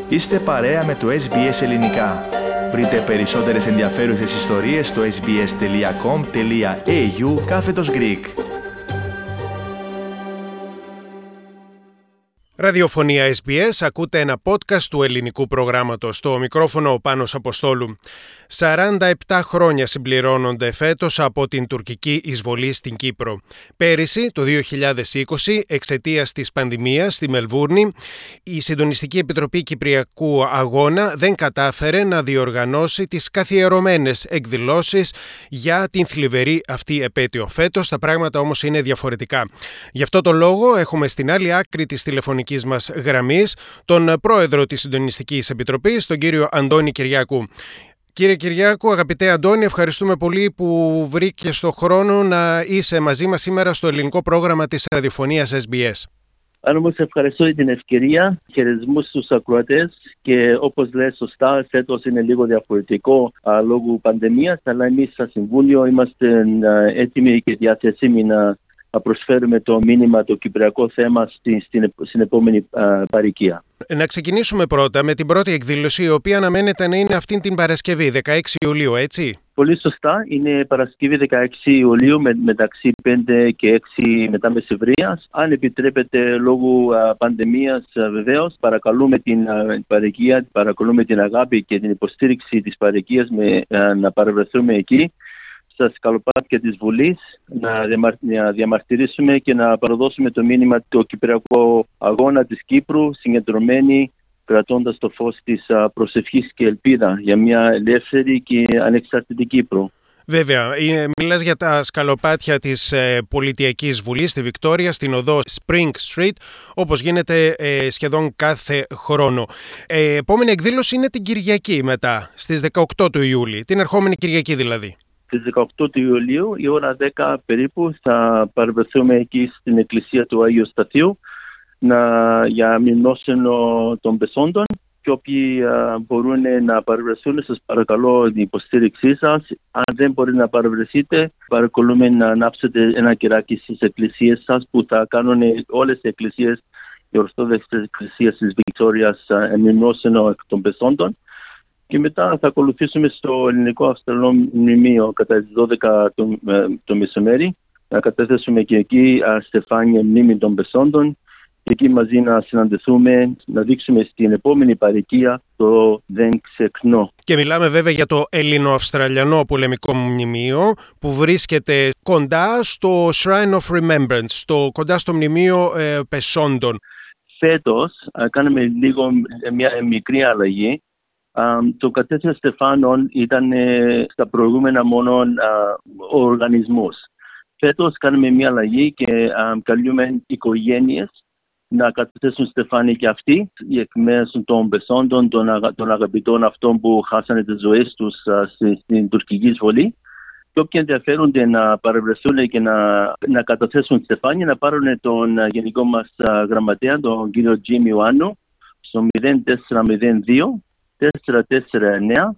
Είστε παρέα με το SBS Ελληνικά. Βρείτε περισσότερες ενδιαφέρουσες ιστορίες στο sbs.com.au/Greek. Ραδιοφωνία SBS, ακούτε ένα podcast του ελληνικού προγράμματος. Στο μικρόφωνο ο Πάνος Αποστόλου. 47 χρόνια συμπληρώνονται φέτος από την τουρκική εισβολή στην Κύπρο. Πέρυσι, το 2020, εξαιτίας της πανδημίας στη Μελβούρνη, η Συντονιστική Επιτροπή Κυπριακού Αγώνα δεν κατάφερε να διοργανώσει τις καθιερωμένες εκδηλώσεις για την θλιβερή αυτή επέτειο. Φέτος τα πράγματα όμως είναι διαφορετικά. Γι' αυτό το λόγο έχουμε στην άλλη άκρη της τηλεφωνικής μας γραμμής τον πρόεδρο της Συντονιστικής Επιτροπής, τον κύριο Αντώνη Κυριάκου. Κύριε Κυριάκου, αγαπητέ Αντώνη, ευχαριστούμε πολύ που βρήκες το χρόνο να είσαι μαζί μας σήμερα στο ελληνικό πρόγραμμα της ραδιοφωνίας SBS. Άρα, σε ευχαριστώ για την ευκαιρία. Χαιρετισμούς στους ακροατές και όπως λέει σωστά, φέτος είναι λίγο διαφορετικό λόγω πανδημίας, αλλά εμείς στο Συμβούλιο είμαστε έτοιμοι και διαθέσιμοι να προσφέρουμε το μήνυμα, το κυπριακό θέμα στην επόμενη παροικία. Να ξεκινήσουμε πρώτα με την πρώτη εκδήλωση, η οποία αναμένεται να είναι αυτή την Παρασκευή, 16 Ιουλίου, έτσι? Πολύ σωστά. Είναι Παρασκευή 16 Ιουλίου μεταξύ 5 και 6 μετά μεσημβρίας. Αν επιτρέπετε λόγω πανδημίας, βεβαίως, παρακαλούμε την παροικία, παρακαλούμε την αγάπη και την υποστήριξη της παροικίας να παρευρεθούμε εκεί, στα σκαλοπάτια της Βουλής, να διαμαρτυρήσουμε και να παραδώσουμε το μήνυμα του Κυπριακού Αγώνα της Κύπρου, συγκεντρωμένοι, κρατώντας το φως της προσευχής και ελπίδα για μια ελεύθερη και ανεξάρτητη Κύπρο. Βέβαια, μιλάς για τα σκαλοπάτια της Πολιτιακής Βουλής στη Βικτόρια, στην οδό Spring Street, όπως γίνεται σχεδόν κάθε χρόνο. Επόμενη εκδήλωση είναι την Κυριακή μετά, στις 18 του Ιούλη, την ερχόμενη Κυριακή δηλαδή. Στις 18 του Ιουλίου, η ώρα 10 περίπου, θα παρευρεθούμε εκεί στην εκκλησία του Αγίου Σταθίου για μνημόσυνο των πεσόντων, και όποιοι μπορούν να παρευρεθούν, σας παρακαλώ την υποστήριξή σας. Αν δεν μπορείτε να παρευρεθείτε, παρακαλούμε να ανάψετε ένα κεράκι στις εκκλησίες σας, που θα κάνουν όλες οι εκκλησίες, οι ορθόδοξες εκκλησίες της Βικτόριας, μνημόσυνο των πεσόντων. Και μετά θα ακολουθήσουμε στο Ελληνικό Αυστραλό Μνημείο κατά τις 12 το μεσημέρι, να κατέθεσουμε και εκεί στεφάνια μνήμη των πεσόντων, και εκεί μαζί να συναντηθούμε, να δείξουμε στην επόμενη παροικία το «Δεν ξεχνώ». Και μιλάμε βέβαια για το Ελληνοαυστραλιανό πολεμικό μνημείο, που βρίσκεται κοντά στο Shrine of Remembrance, κοντά στο Μνημείο Πεσόντων. Φέτος κάναμε λίγο μια μικρή αλλαγή. Το κατέθεση στεφάνων ήταν στα προηγούμενα μόνο οργανισμούς. Φέτος κάνουμε μια αλλαγή και καλούμε οικογένειες να καταθέσουν στεφάνι και αυτοί, εκ μέρους των πεσόντων, των αγαπητών αυτών που χάσανε τις ζωές τους στην τουρκική εισβολή. Και όποιοι ενδιαφέρονται να παρευρεθούν και να καταθέσουν στεφάνι, να πάρουν τον γενικό μας γραμματέα, τον κύριο Τζιμ Ιωάννου, στο 0402 449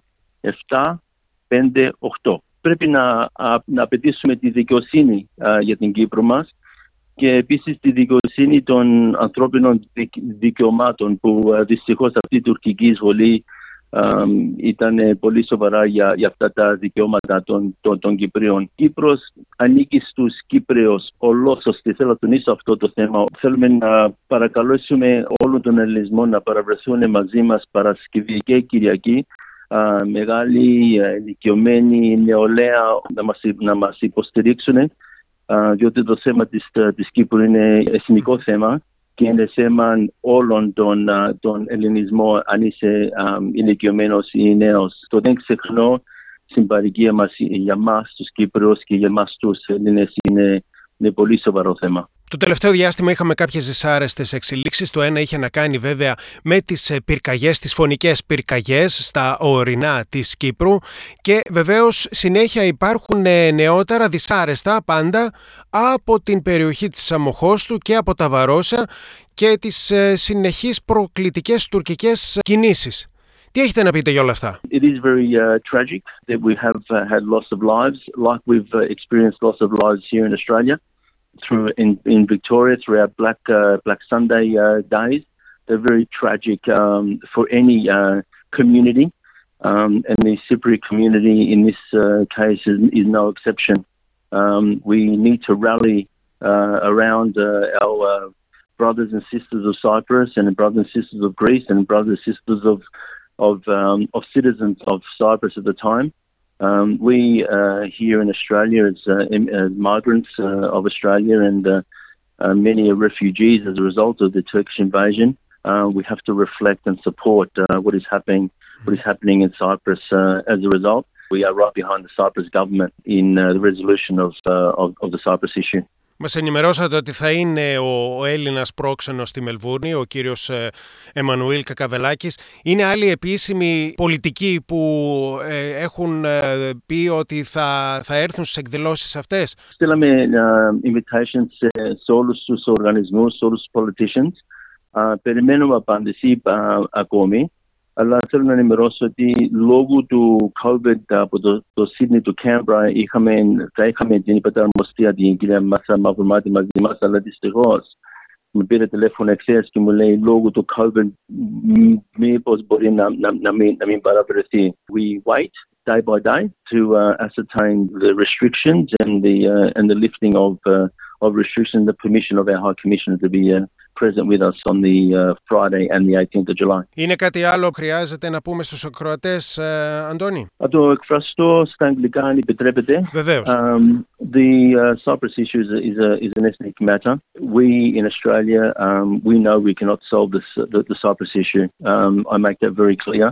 758. Πρέπει να απαιτήσουμε τη δικαιοσύνη για την Κύπρο μας, και επίσης τη δικαιοσύνη των ανθρώπινων δικαιωμάτων, που δυστυχώς αυτή η τουρκική εισβολή ήταν πολύ σοβαρά για αυτά τα δικαιώματα των Κυπρίων. Κύπρος ανήκει στους Κύπριους ολόσωστη. Θέλω να τονίσω αυτό το θέμα. Θέλουμε να παρακαλέσουμε όλων των Ελληνισμών να παραβρεθούν μαζί μας Παρασκευή και Κυριακή. Μεγάλοι, ηλικιωμένοι, νεολαία να μας υποστηρίξουν, διότι το θέμα της Κύπρου είναι εθνικό θέμα και είναι θέμα όλων των Ελληνισμών, αν είσαι ηλικιωμένος ή νέος. Το «Δεν ξεχνώ» στην παροικία μας για μας τους Κύπριους και για μας τους Έλληνες είναι πολύ σοβαρό θέμα. Το τελευταίο διάστημα είχαμε κάποιες δυσάρεστες εξελίξεις. Το ένα είχε να κάνει βέβαια με τις πυρκαγιές, τις φωνικές πυρκαγιές στα ορεινά της Κύπρου, και βεβαίως συνέχεια υπάρχουν νεότερα δυσάρεστα πάντα από την περιοχή της Σαμοχώστου και από τα Βαρόσια και τις συνεχείς προκλητικές τουρκικές κινήσεις. Τι έχετε να πείτε για όλα αυτά? It is very tragic that we have had loss of lives, like we've experienced loss of lives here in Australia. In Victoria throughout Black Sunday days, they're very tragic for any community. And the Cypriot community in this case is no exception. We need to rally around our brothers and sisters of Cyprus and brothers and sisters of Greece and brothers and sisters of citizens of Cyprus at the time. We here in Australia as migrants of Australia and many are refugees as a result of the Turkish invasion. We have to reflect and support what is happening in Cyprus as a result. We are right behind the Cyprus government in the resolution of the Cyprus issue. Μας ενημερώσατε ότι θα είναι ο Έλληνας πρόξενος στη Μελβούρνη, ο κύριος Εμμανουήλ Κακαβελάκης. Είναι άλλοι επίσημοι πολιτικοί που έχουν πει ότι θα έρθουν στις εκδηλώσεις αυτές? Στείλαμε invitations σε όλους τους οργανισμούς, σε όλους τους politicians. Περιμένουμε απάντηση ακόμη. Αλλά θέλω να ενημερώσω ότι λόγω του COVID από το Σίδνεϊ του Κάμπρα θα είχαμε την υπαταρμοστία την κυρία Μάσα Μαυρομάτη μαζί μας, αλλά δυστυχώς με πήρε τηλέφωνο εχθές και μου λέει λόγω του COVID μήπως μπορεί να μην παραβρεθεί. We wait day by day to ascertain the restrictions and the lifting of restrictions, the permission of our High Commissioner to be present with us on the Friday and the 18th of July. Είναι κάτι άλλο χρειάζεται να πούμε στους ακροατές, Αντώνη? Θα το εκφραστώ στα αγγλικά αν επιτρέπετε. Βεβαίως. The Cyprus issue is an ethnic matter. We in Australia, we know we cannot solve the Cyprus issue. I make that very clear.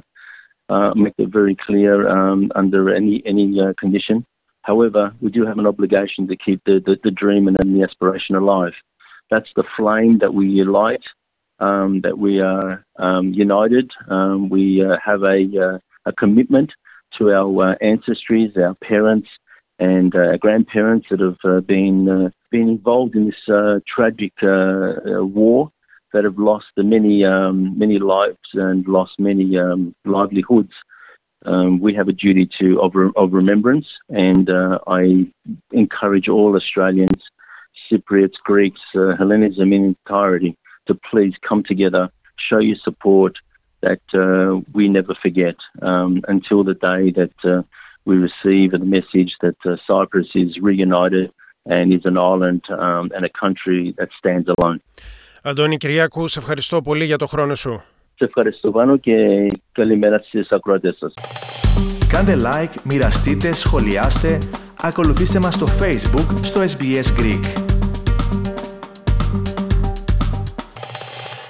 Under any condition. However, we do have an obligation to keep the dream and the aspiration alive. That's the flame that we light, that we are united. We have a commitment to our ancestries, our parents and grandparents that have been involved in this tragic war, that have lost many lives and lost many livelihoods. We have a duty of remembrance, and I encourage all Australians, Cypriots, Greeks, Hellenism in entirety to please come together, show your support, that we never forget until the day that we receive the message that Cyprus is reunited and is an island and a country that stands alone. Αντώνη Κυριάκου, σε ευχαριστώ πολύ για το χρόνο σου. Σε ευχαριστώ Βάνο και καλημέρα στις ακροατές σας. Κάντε like, μοιραστείτε, σχολιάστε, ακολουθήστε μας στο Facebook στο SBS Greek.